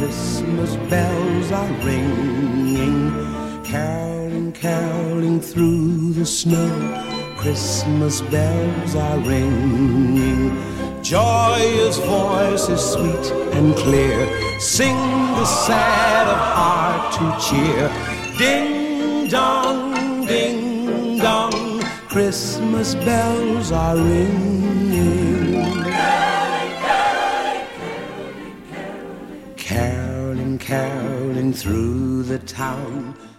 Christmas bells are ringing, caroling, caroling through the snow. Christmas bells are ringing, joyous voices sweet and clear sing the sad of heart to cheer. Ding dong, ding dong, Christmas bells are ringing. Caroling, caroling through the town.